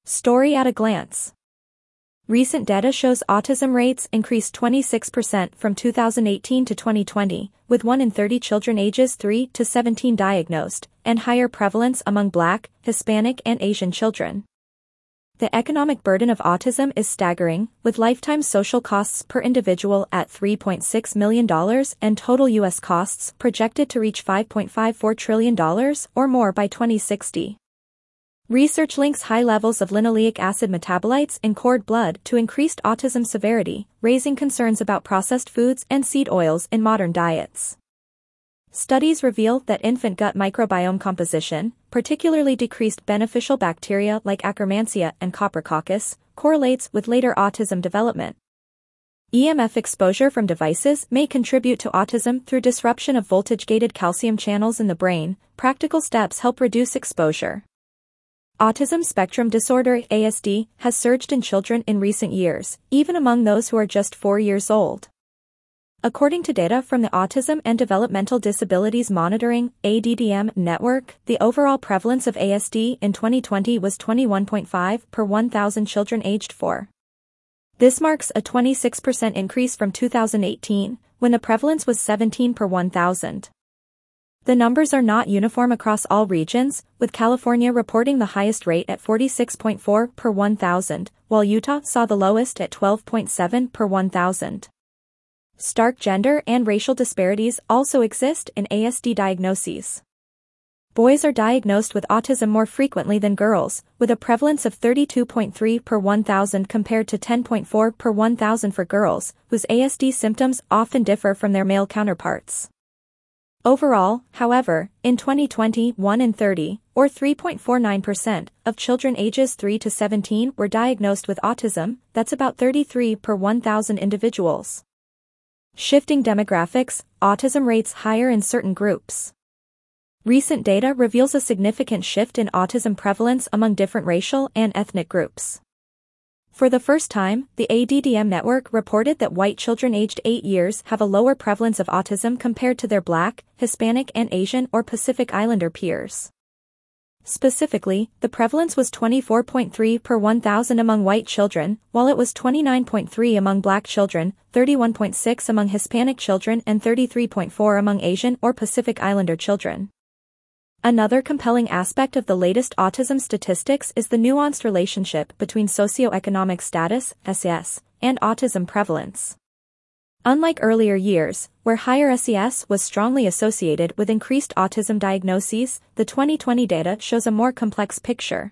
Story at a glance. Recent data shows autism rates increased 26% from 2018 to 2020, with 1 in 30 children ages 3 to 17 diagnosed, and higher prevalence among Black, Hispanic and Asian children. The economic burden of autism is staggering, with lifetime social costs per individual at $3.6 million and total U.S. costs projected to reach $5.54 trillion or more by 2060. Research links high levels of linoleic acid metabolites in cord blood to increased autism severity, raising concerns about processed foods and seed oils in modern diets. Studies reveal that infant gut microbiome composition, particularly decreased beneficial bacteria like Akkermansia and Coprococcus, correlates with later autism development. EMF exposure from devices may contribute to autism through disruption of voltage-gated calcium channels in the brain. Practical steps help reduce exposure. Autism spectrum disorder (ASD) has surged in children in recent years, even among those who are just 4 years old. According to data from the Autism and Developmental Disabilities Monitoring (ADDM) network, the overall prevalence of ASD in 2020 was 21.5 per 1,000 children aged 4. This marks a 26% increase from 2018, when the prevalence was 17 per 1,000. The numbers are not uniform across all regions, with California reporting the highest rate at 46.4 per 1,000, while Utah saw the lowest at 12.7 per 1,000. Stark gender and racial disparities also exist in ASD diagnoses. Boys are diagnosed with autism more frequently than girls, with a prevalence of 32.3 per 1,000 compared to 10.4 per 1,000 for girls, whose ASD symptoms often differ from their male counterparts. Overall, however, in 2020, 1 in 30, or 3.49%, of children ages 3 to 17 were diagnosed with autism. That's about 33 per 1,000 individuals. Shifting demographics, autism rates higher in certain groups. Recent data reveals a significant shift in autism prevalence among different racial and ethnic groups. For the first time, the ADDM network reported that white children aged 8 years have a lower prevalence of autism compared to their Black, Hispanic and Asian or Pacific Islander peers. Specifically, the prevalence was 24.3 per 1,000 among white children, while it was 29.3 among Black children, 31.6 among Hispanic children and 33.4 among Asian or Pacific Islander children. Another compelling aspect of the latest autism statistics is the nuanced relationship between socioeconomic status, SES, and autism prevalence. Unlike earlier years, where higher SES was strongly associated with increased autism diagnoses, the 2020 data shows a more complex picture.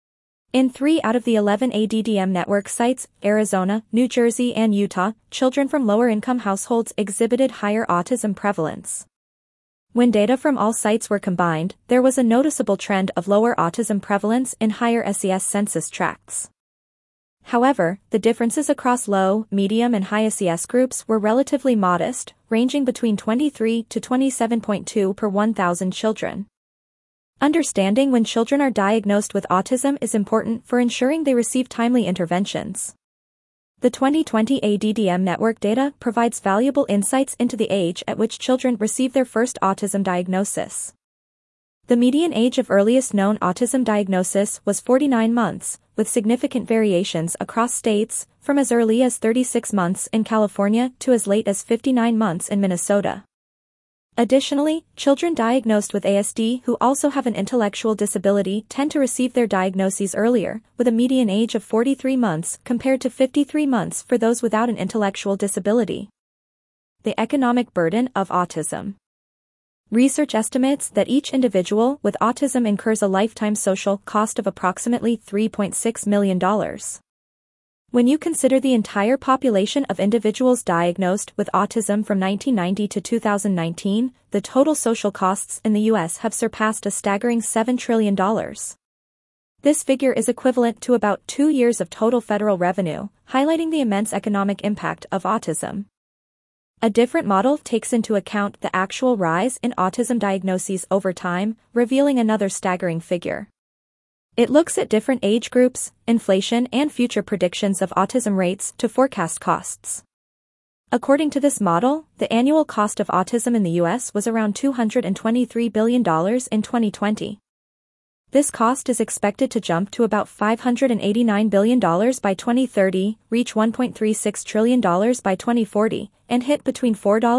In 3 out of the 11 ADDM network sites, Arizona, New Jersey and Utah, children from lower-income households exhibited higher autism prevalence. When data from all sites were combined, there was a noticeable trend of lower autism prevalence in higher SES census tracts. However, the differences across low, medium and high SES groups were relatively modest, ranging between 23 to 27.2 per 1,000 children. Understanding when children are diagnosed with autism is important for ensuring they receive timely interventions. The 2020 ADDM network data provides valuable insights into the age at which children receive their first autism diagnosis. The median age of earliest known autism diagnosis was 49 months, with significant variations across states, from as early as 36 months in California to as late as 59 months in Minnesota. Additionally, children diagnosed with ASD who also have an intellectual disability tend to receive their diagnoses earlier, with a median age of 43 months compared to 53 months for those without an intellectual disability. The economic burden of autism. Research estimates that each individual with autism incurs a lifetime social cost of approximately $3.6 million. When you consider the entire population of individuals diagnosed with autism from 1990 to 2019, the total social costs in the U.S. have surpassed a staggering $7 trillion. This figure is equivalent to about 2 years of total federal revenue, highlighting the immense economic impact of autism. A different model takes into account the actual rise in autism diagnoses over time, revealing another staggering figure. It looks at different age groups, inflation and future predictions of autism rates to forecast costs. According to this model, the annual cost of autism in the U.S. was around $223 billion in 2020. This cost is expected to jump to about $589 billion by 2030, reach $1.36 trillion by 2040, and hit between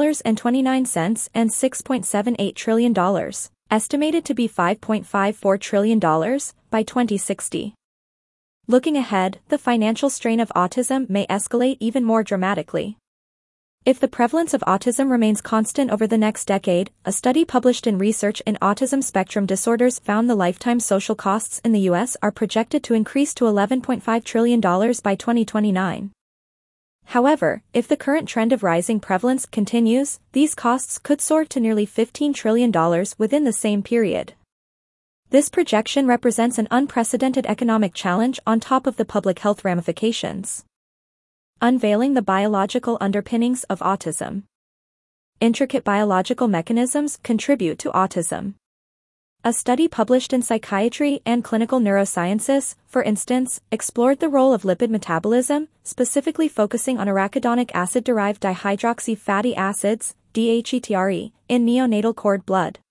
$4.29 and $6.78 trillion, estimated to be $5.54 trillion by 2060. Looking ahead, the financial strain of autism may escalate even more dramatically. If the prevalence of autism remains constant over the next decade, a study published in Research in Autism Spectrum Disorders found the lifetime social costs in the U.S. are projected to increase to $11.5 trillion by 2029. However, if the current trend of rising prevalence continues, these costs could soar to nearly $15 trillion within the same period. This projection represents an unprecedented economic challenge on top of the public health ramifications. Unveiling the biological underpinnings of autism. Intricate biological mechanisms contribute to autism. A study published in Psychiatry and Clinical Neurosciences, for instance, explored the role of lipid metabolism, specifically focusing on arachidonic acid-derived dihydroxy fatty acids, DHETRE, in neonatal cord blood.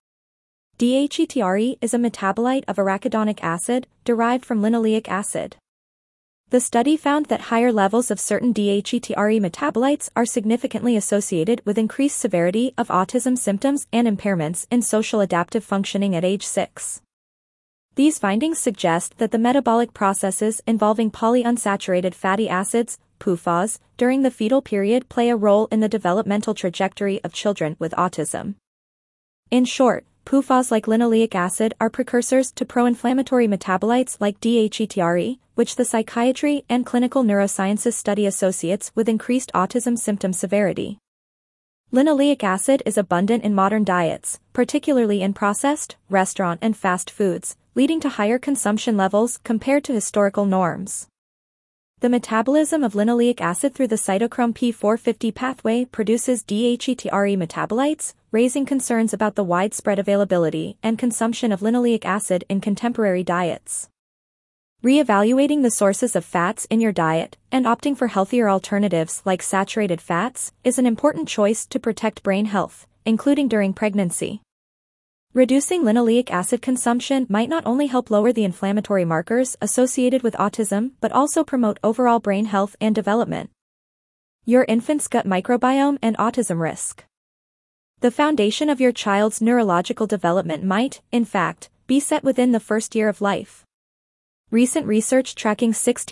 DHETRE is a metabolite of arachidonic acid, derived from linoleic acid. The study found that higher levels of certain DHETRE metabolites are significantly associated with increased severity of autism symptoms and impairments in social adaptive functioning at age 6. These findings suggest that the metabolic processes involving polyunsaturated fatty acids, PUFAs, during the fetal period play a role in the developmental trajectory of children with autism. In short, PUFAs like linoleic acid are precursors to pro-inflammatory metabolites like DHETRE, which the Psychiatry and Clinical Neurosciences study associates with increased autism symptom severity. Linoleic acid is abundant in modern diets, particularly in processed, restaurant and fast foods, leading to higher consumption levels compared to historical norms. The metabolism of linoleic acid through the cytochrome P450 pathway produces DHETRE metabolites, raising concerns about the widespread availability and consumption of linoleic acid in contemporary diets. Re-evaluating the sources of fats in your diet and opting for healthier alternatives like saturated fats is an important choice to protect brain health, including during pregnancy. Reducing linoleic acid consumption might not only help lower the inflammatory markers associated with autism but also promote overall brain health and development. Your infant's gut microbiome and autism risk. The foundation of your child's neurological development might, in fact, be set within the first year of life. Recent research tracking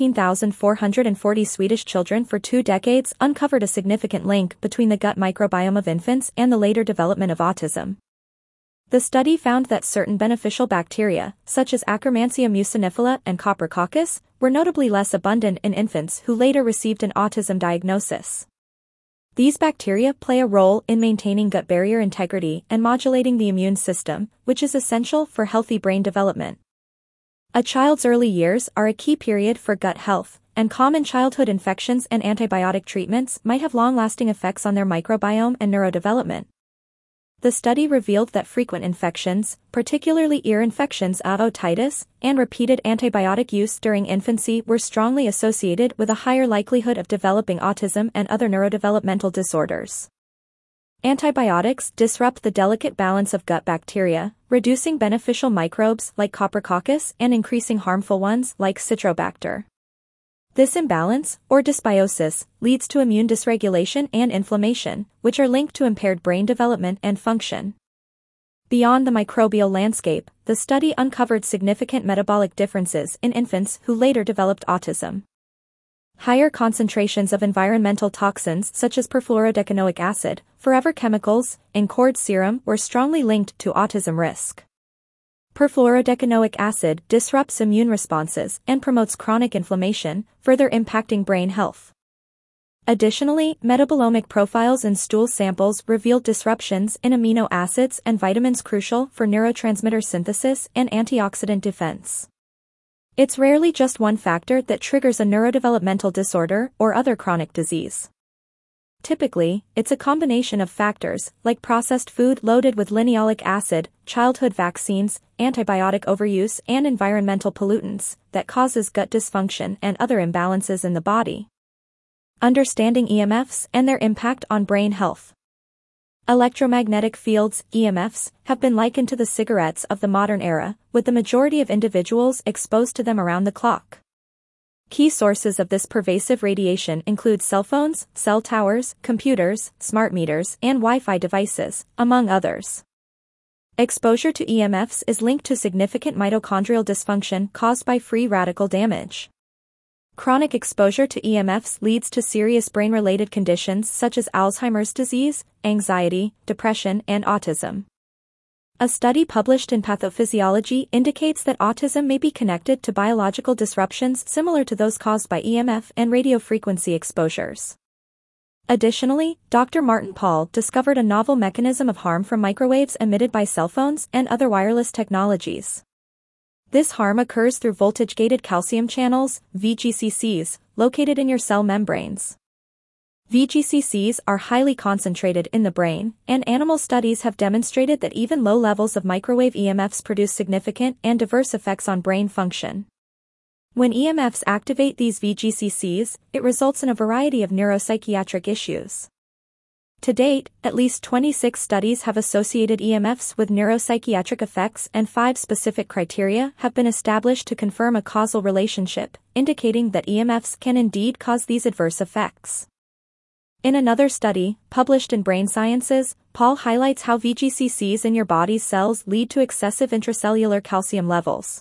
16,440 Swedish children for 2 decades uncovered a significant link between the gut microbiome of infants and the later development of autism. The study found that certain beneficial bacteria, such as Akkermansia mucinifila and Coprococcus, were notably less abundant in infants who later received an autism diagnosis. These bacteria play a role in maintaining gut barrier integrity and modulating the immune system, which is essential for healthy brain development. A child's early years are a key period for gut health, and common childhood infections and antibiotic treatments might have long-lasting effects on their microbiome and neurodevelopment. The study revealed that frequent infections, particularly ear infections, otitis, and repeated antibiotic use during infancy were strongly associated with a higher likelihood of developing autism and other neurodevelopmental disorders. Antibiotics disrupt the delicate balance of gut bacteria, reducing beneficial microbes like Coprococcus and increasing harmful ones like Citrobacter. This imbalance, or dysbiosis, leads to immune dysregulation and inflammation, which are linked to impaired brain development and function. Beyond the microbial landscape, the study uncovered significant metabolic differences in infants who later developed autism. Higher concentrations of environmental toxins such as perfluorodecanoic acid, forever chemicals, in cord serum were strongly linked to autism risk. Perfluorodecanoic acid disrupts immune responses and promotes chronic inflammation, further impacting brain health. Additionally, metabolomic profiles in stool samples revealed disruptions in amino acids and vitamins crucial for neurotransmitter synthesis and antioxidant defense. It's rarely just one factor that triggers a neurodevelopmental disorder or other chronic disease. Typically, it's a combination of factors, like processed food loaded with linoleic acid, childhood vaccines, antibiotic overuse and environmental pollutants, that causes gut dysfunction and other imbalances in the body. Understanding EMFs and their impact on brain health. Electromagnetic fields, EMFs, have been likened to the cigarettes of the modern era, with the majority of individuals exposed to them around the clock. Key sources of this pervasive radiation include cell phones, cell towers, computers, smart meters, and Wi-Fi devices, among others. Exposure to EMFs is linked to significant mitochondrial dysfunction caused by free radical damage. Chronic exposure to EMFs leads to serious brain-related conditions such as Alzheimer's disease, anxiety, depression, and autism. A study published in Pathophysiology indicates that autism may be connected to biological disruptions similar to those caused by EMF and radiofrequency exposures. Additionally, Dr. Martin Pall discovered a novel mechanism of harm from microwaves emitted by cell phones and other wireless technologies. This harm occurs through voltage-gated calcium channels, VGCCs, located in your cell membranes. VGCCs are highly concentrated in the brain, and animal studies have demonstrated that even low levels of microwave EMFs produce significant and diverse effects on brain function. When EMFs activate these VGCCs, it results in a variety of neuropsychiatric issues. To date, at least 26 studies have associated EMFs with neuropsychiatric effects, and 5 specific criteria have been established to confirm a causal relationship, indicating that EMFs can indeed cause these adverse effects. In another study, published in Brain Sciences, Pall highlights how VGCCs in your body's cells lead to excessive intracellular calcium levels.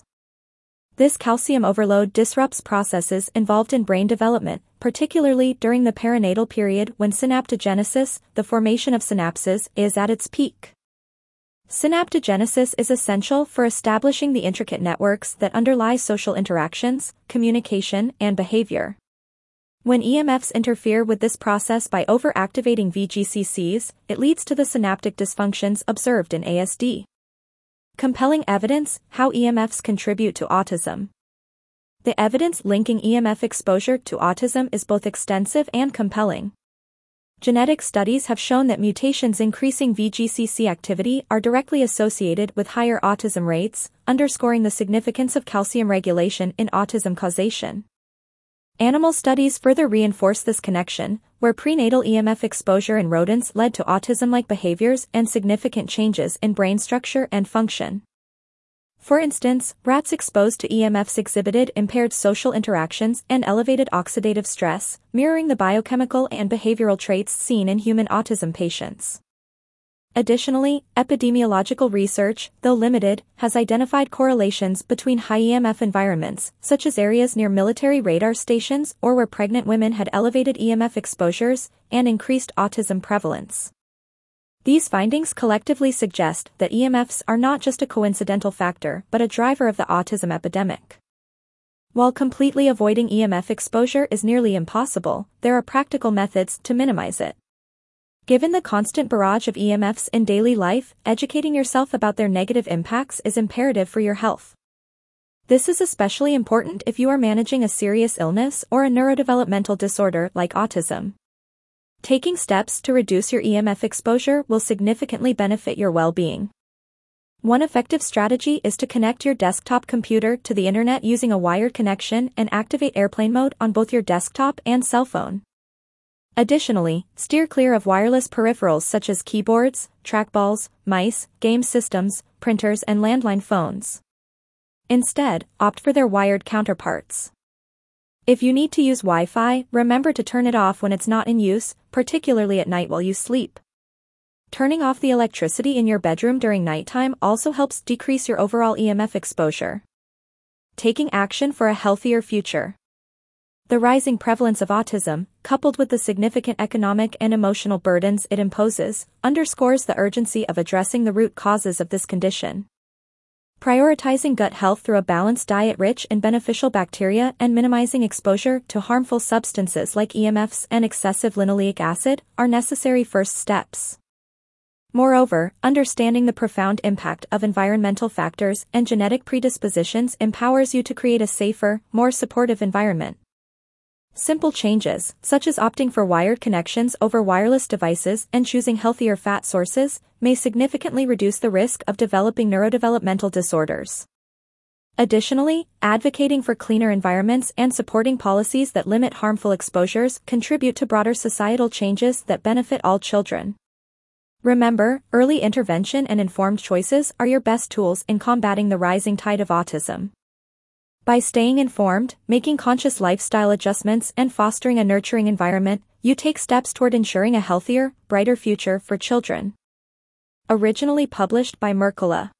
This calcium overload disrupts processes involved in brain development, particularly during the perinatal period when synaptogenesis, the formation of synapses, is at its peak. Synaptogenesis is essential for establishing the intricate networks that underlie social interactions, communication, and behavior. When EMFs interfere with this process by overactivating VGCCs, it leads to the synaptic dysfunctions observed in ASD. Compelling evidence: how EMFs contribute to autism. The evidence linking EMF exposure to autism is both extensive and compelling. Genetic studies have shown that mutations increasing VGCC activity are directly associated with higher autism rates, underscoring the significance of calcium regulation in autism causation. Animal studies further reinforce this connection, where prenatal EMF exposure in rodents led to autism-like behaviors and significant changes in brain structure and function. For instance, rats exposed to EMFs exhibited impaired social interactions and elevated oxidative stress, mirroring the biochemical and behavioral traits seen in human autism patients. Additionally, epidemiological research, though limited, has identified correlations between high EMF environments, such as areas near military radar stations or where pregnant women had elevated EMF exposures, and increased autism prevalence. These findings collectively suggest that EMFs are not just a coincidental factor but a driver of the autism epidemic. While completely avoiding EMF exposure is nearly impossible, there are practical methods to minimize it. Given the constant barrage of EMFs in daily life, educating yourself about their negative impacts is imperative for your health. This is especially important if you are managing a serious illness or a neurodevelopmental disorder like autism. Taking steps to reduce your EMF exposure will significantly benefit your well-being. One effective strategy is to connect your desktop computer to the internet using a wired connection and activate airplane mode on both your desktop and cell phone. Additionally, steer clear of wireless peripherals such as keyboards, trackballs, mice, game systems, printers, and landline phones. Instead, opt for their wired counterparts. If you need to use Wi-Fi, remember to turn it off when it's not in use, particularly at night while you sleep. Turning off the electricity in your bedroom during nighttime also helps decrease your overall EMF exposure. Taking action for a healthier future. The rising prevalence of autism, coupled with the significant economic and emotional burdens it imposes, underscores the urgency of addressing the root causes of this condition. Prioritizing gut health through a balanced diet rich in beneficial bacteria and minimizing exposure to harmful substances like EMFs and excessive linoleic acid are necessary first steps. Moreover, understanding the profound impact of environmental factors and genetic predispositions empowers you to create a safer, more supportive environment. Simple changes, such as opting for wired connections over wireless devices and choosing healthier fat sources, may significantly reduce the risk of developing neurodevelopmental disorders. Additionally, advocating for cleaner environments and supporting policies that limit harmful exposures contribute to broader societal changes that benefit all children. Remember, early intervention and informed choices are your best tools in combating the rising tide of autism. By staying informed, making conscious lifestyle adjustments, and fostering a nurturing environment, you take steps toward ensuring a healthier, brighter future for children. Originally published by Mercola.